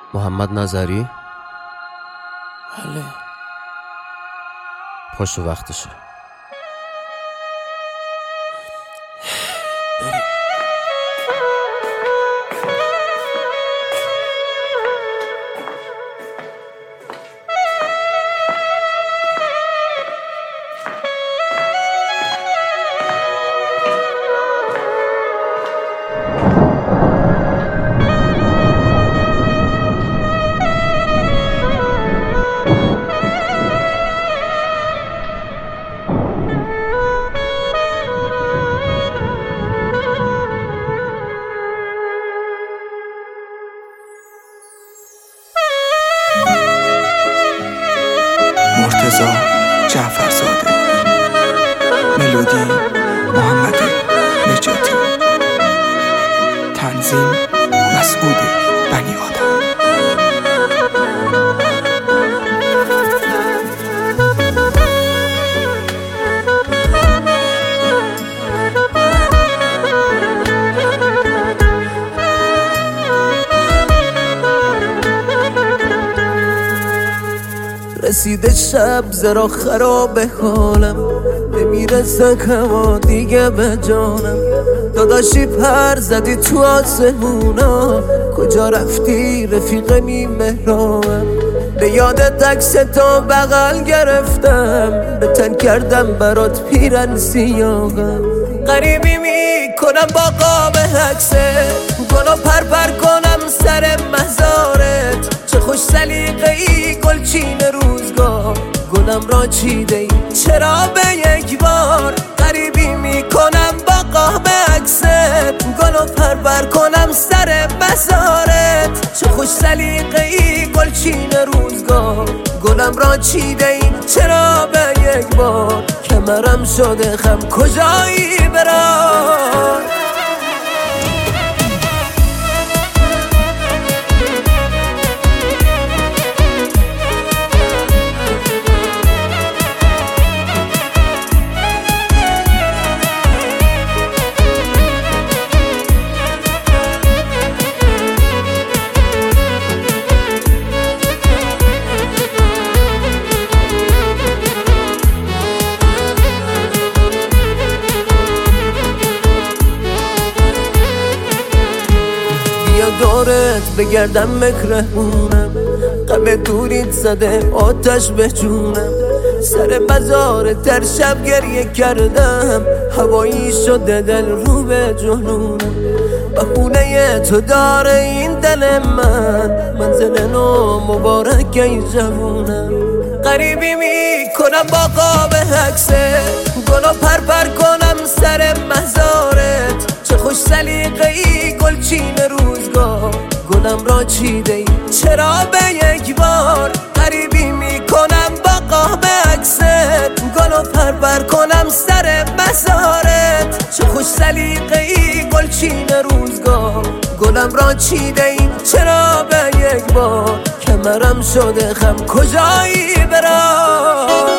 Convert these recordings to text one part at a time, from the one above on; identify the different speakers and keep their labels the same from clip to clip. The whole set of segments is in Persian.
Speaker 1: محمد نظری.
Speaker 2: بله.
Speaker 1: پاشو وقتشه.
Speaker 2: بریم. مرتضی جعفرزاده. ملودی محمد نجاتی. تنظیم مسعود بنی آدم.
Speaker 3: رسیده شب زرا خراب حالم، نمیرسه هوا دیگه به جانم. داداشی پر زدی تو آسمونا، کجا رفتی رفیق مهرانم؟ به یادت عکس تو بغل گرفتم، به تن کردم برات پیرن سیاهم. غریبی میکنم با قاب عکسه، گلو پر کنم سر مزارت. چه خوش سلیقه ای گلچین روزگار، گلم را چیده ای چرا به یک بار؟ غریبی میکنم با قاب عکست، گلو پر کنم سر مزارت. چه خوش سلیقه ای گلچین روزگار، گلم را چیده ای چرا به یک بار؟ کمرم شده خم کجایی برام؟ دورت بگردم مکرهونم، غم دوریت زده آتش به جونم. سر مزار تر شب گریه کردم، هوایی شده دل رو به جنونم. بخونه تو داره این دل من، منزل نو مبارک ای جوونم. غریبی میکنم با قاب عکسه، گلو پر کنم سر مزارت. چه خوش سلیقه ای گلچین روزگار، گلم را چیده ای چرا به یک بار؟ غریبی میکنم با قاب عکست، گلو پر کنم سر مزارت. چه خوش سلیقه ای گلچین روزگار، گلم را چیده ای چرا به یک بار؟ کمرم شده خم کجایی برام؟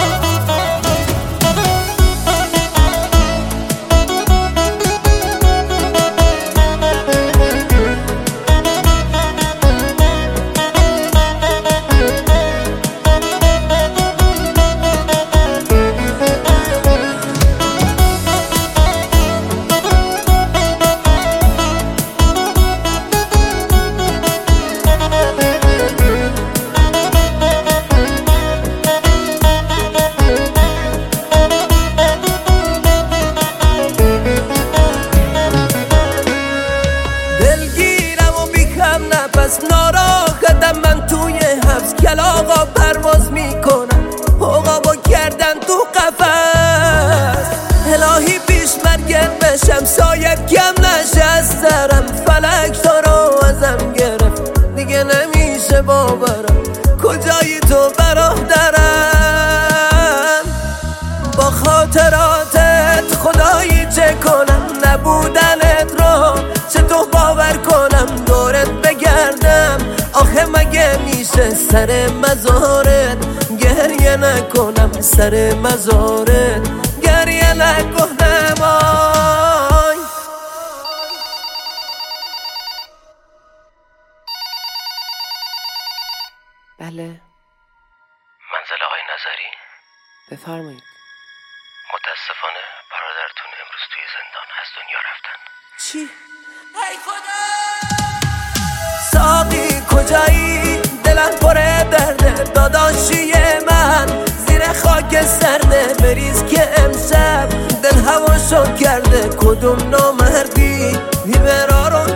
Speaker 3: ناراحتم من توی حبس، کلاغا پرواز میکنم عقابو کردن تو قفس. الهی پیش مرگم بشم سایب کم نشه از سرم، فلک تو رو ازم گرفت دیگه نمیشه باورم. کجایی تو برادرم؟ با خاطراتت خدایی چه کنم؟ نبودنت رو چطور باور کنم؟ دورت بگردم آخه مگه میشه سر مزارت گریه نکنم؟ سر مزارت گریه نکنم. آی
Speaker 1: بله.
Speaker 4: منزل آقای نظری؟
Speaker 1: بفرمایید.
Speaker 4: متاسفانه برادرتون امروز توی زندان از دنیا رفتن.
Speaker 1: چی؟
Speaker 3: ای خدا ساقی کجایی؟ دلم پره درده داداشی من، زیر خاک سرده بریز که امشب دل هواشو کرده. کدوم نامردی بیبرارو